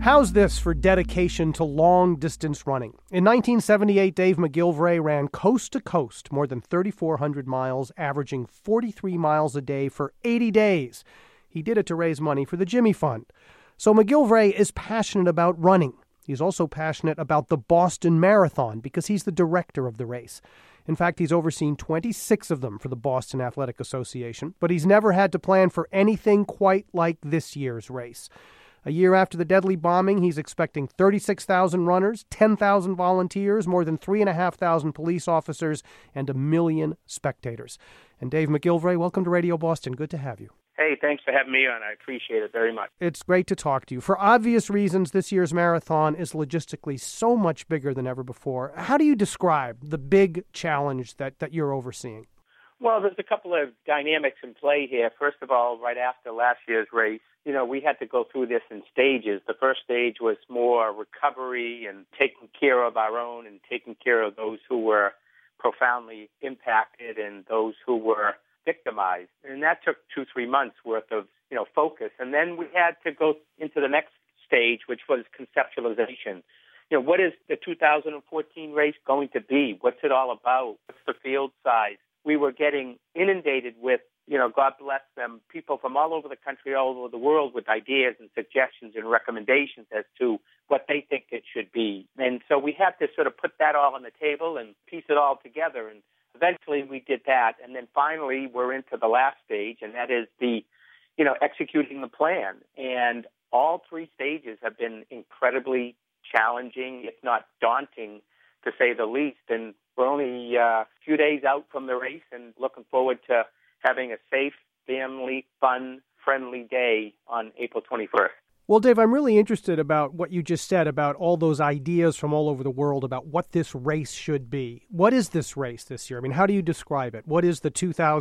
How's this for dedication to long-distance running? In 1978, Dave McGillivray ran coast to coast, more than 3,400 miles, averaging 43 miles a day for 80 days. He did it to raise money for the Jimmy Fund. So McGillivray is passionate about running. He's also passionate about the Boston Marathon because he's the director of the race. In fact, he's overseen 26 of them for the Boston Athletic Association, but he's never had to plan for anything quite like this year's race. A year after the deadly bombing, he's expecting 36,000 runners, 10,000 volunteers, more than 3,500 police officers, and 1 million spectators. And Dave McGillivray, welcome to Radio Boston. Good to have you. Hey, thanks for having me on. I appreciate it very much. It's great to talk to you. For obvious reasons, this year's marathon is logistically so much bigger than ever before. How do you describe the big challenge that you're overseeing? Well, there's a couple of dynamics in play here. First of all, right after last year's race, we had to go through this in stages. The first stage was more recovery and taking care of our own and taking care of those who were profoundly impacted and those who were victimized. And that took 2-3 months worth of, focus. And then we had to go into the next stage, which was conceptualization. What is the 2014 race going to be? What's it all about? What's the field size? We were getting inundated with, God bless them, people from all over the country, all over the world with ideas and suggestions and recommendations as to what they think it should be. And so we had to sort of put that all on the table and piece it all together. And eventually we did that. And then finally we're into the last stage, and that is the, executing the plan. And all 3 stages have been incredibly challenging, if not daunting, to say the least. And we're only a few days out from the race and looking forward to having a safe, family, fun, friendly day on April 21st. Well, Dave, I'm really interested about what you just said about all those ideas from all over the world about what this race should be. What is this race this year? I mean, how do you describe it? What is the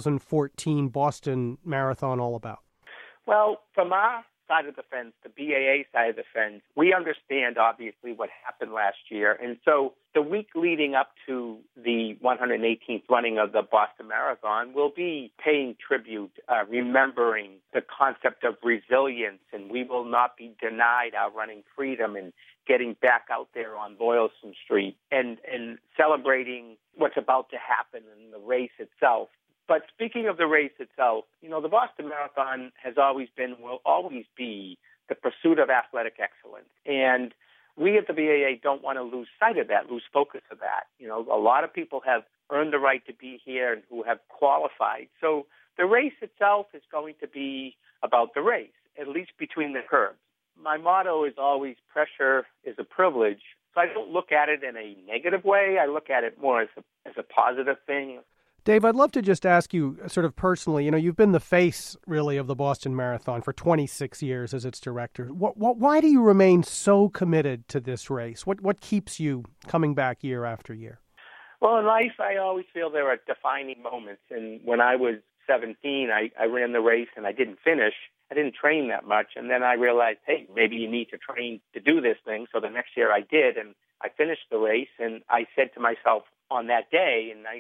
2014 Boston Marathon all about? Well, from our side of the fence, the BAA side of the fence, we understand, obviously, what happened last year. And so the week leading up to the 118th running of the Boston Marathon will be paying tribute, remembering the concept of resilience, and we will not be denied our running freedom, and getting back out there on Boylston Street and celebrating what's about to happen in the race itself. But speaking of the race itself, the Boston Marathon has always been, will always be, the pursuit of athletic excellence. And we at the BAA don't want to lose sight of that, lose focus of that. A lot of people have earned the right to be here and who have qualified. So the race itself is going to be about the race, at least between the curbs. My motto is always pressure is a privilege. So I don't look at it in a negative way. I look at it more as a positive thing. Dave, I'd love to just ask you sort of personally, you've been the face, really, of the Boston Marathon for 26 years as its director. Why do you remain so committed to this race? What keeps you coming back year after year? Well, in life, I always feel there are defining moments. And when I was 17, I ran the race and I didn't finish. I didn't train that much. And then I realized, hey, maybe you need to train to do this thing. So the next year I did, and I finished the race. And I said to myself, on that day in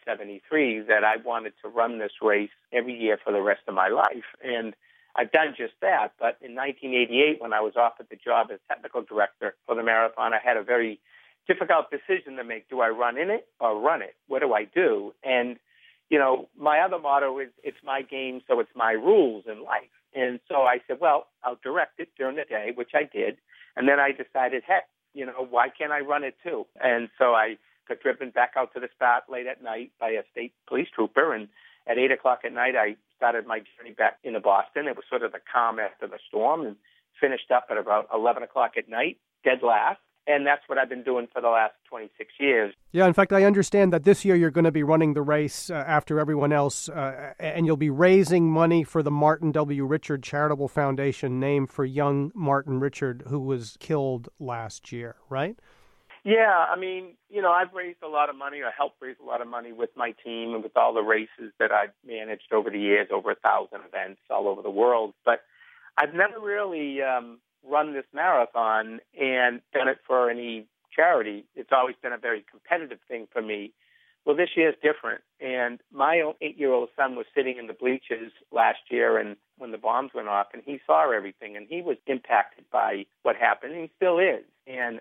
1973, that I wanted to run this race every year for the rest of my life. And I've done just that. But in 1988, when I was offered the job as technical director for the marathon, I had a very difficult decision to make. Do I run in it or run it? What do I do? And, my other motto is, it's my game, so it's my rules in life. And so I said, well, I'll direct it during the day, which I did. And then I decided, heck, why can't I run it too? And so I got driven back out to the start late at night by a state police trooper. And at 8 o'clock at night, I started my journey back into Boston. It was sort of the calm after the storm, and finished up at about 11 o'clock at night, dead last. And that's what I've been doing for the last 26 years. Yeah, in fact, I understand that this year you're going to be running the race after everyone else, and you'll be raising money for the Martin W. Richard Charitable Foundation, named for young Martin Richard, who was killed last year, right? Yeah, I've raised a lot of money, or helped raise a lot of money with my team and with all the races that I've managed over the years, over 1,000 events all over the world. But I've never really run this marathon and done it for any charity. It's always been a very competitive thing for me. Well, this year's different. And my 8-year-old son was sitting in the bleachers last year and when the bombs went off, and he saw everything, and he was impacted by what happened, and he still is. And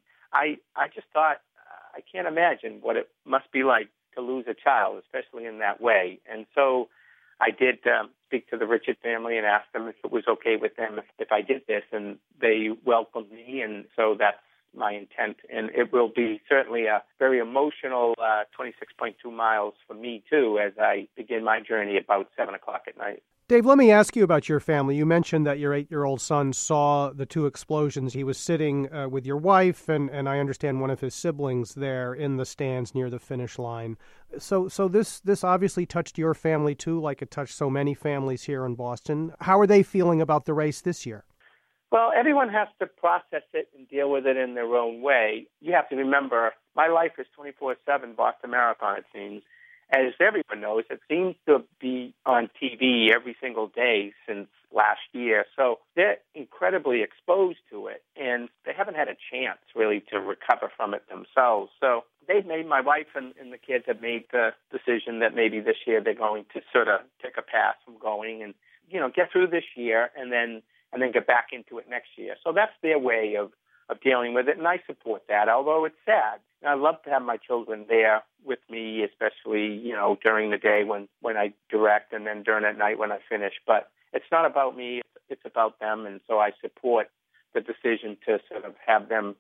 I just thought, I can't imagine what it must be like to lose a child, especially in that way. And so I did speak to the Richard family and asked them if it was okay with them if I did this, and they welcomed me, and so that's my intent. And it will be certainly a very emotional 26.2 miles for me, too, as I begin my journey about 7 o'clock at night. Dave, let me ask you about your family. You mentioned that your 8-year-old son saw the two explosions. He was sitting with your wife and I understand one of his siblings there in the stands near the finish line. So this obviously touched your family, too, like it touched so many families here in Boston. How are they feeling about the race this year? Well, everyone has to process it and deal with it in their own way. You have to remember, my life is 24/7 Boston Marathon, it seems. As everyone knows, it seems to be on TV every single day since last year. So they're incredibly exposed to it, and they haven't had a chance, really, to recover from it themselves. So they've made, my wife and the kids have made the decision that maybe this year they're going to sort of take a pass from going and, get through this year and then get back into it next year. So that's their way of dealing with it, and I support that, although it's sad. I love to have my children there with me, especially, during the day when I direct and then during at night when I finish. But it's not about me, it's about them, and so I support the decision to sort of have them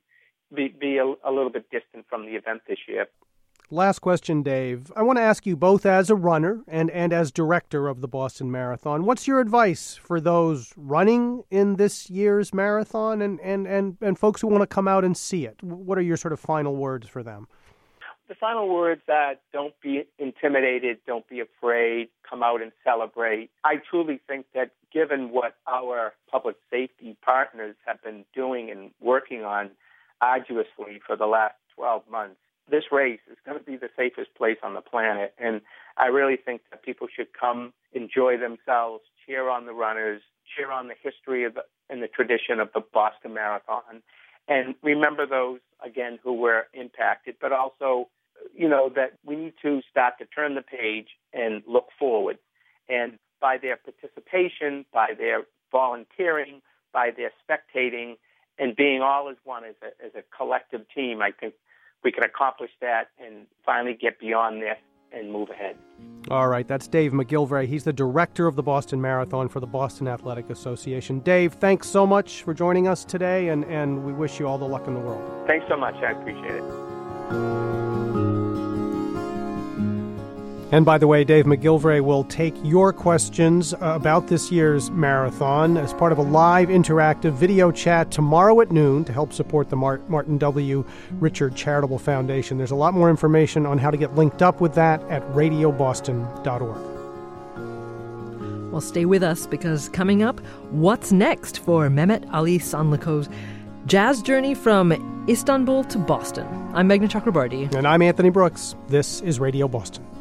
be a little bit distant from the event this year. Last question, Dave. I want to ask you both as a runner and as director of the Boston Marathon, what's your advice for those running in this year's marathon and folks who want to come out and see it? What are your sort of final words for them? The final words are don't be intimidated, don't be afraid, come out and celebrate. I truly think that given what our public safety partners have been doing and working on arduously for the last 12 months, this race is going to be the safest place on the planet. And I really think that people should come, enjoy themselves, cheer on the runners, cheer on the history and the tradition of the Boston Marathon, and remember those, again, who were impacted, but also, that we need to start to turn the page and look forward. And by their participation, by their volunteering, by their spectating, and being all as one as a collective team, I think we can accomplish that and finally get beyond this and move ahead. All right, that's Dave McGilvray. He's the director of the Boston Marathon for the Boston Athletic Association. Dave, thanks so much for joining us today, and we wish you all the luck in the world. Thanks so much. I appreciate it. And by the way, Dave McGilvray will take your questions about this year's marathon as part of a live interactive video chat tomorrow at noon to help support the Martin W. Richard Charitable Foundation. There's a lot more information on how to get linked up with that at radioboston.org. Well, stay with us because coming up, what's next for Mehmet Ali Sanliko's jazz journey from Istanbul to Boston? I'm Meghna Chakrabarti. And I'm Anthony Brooks. This is Radio Boston.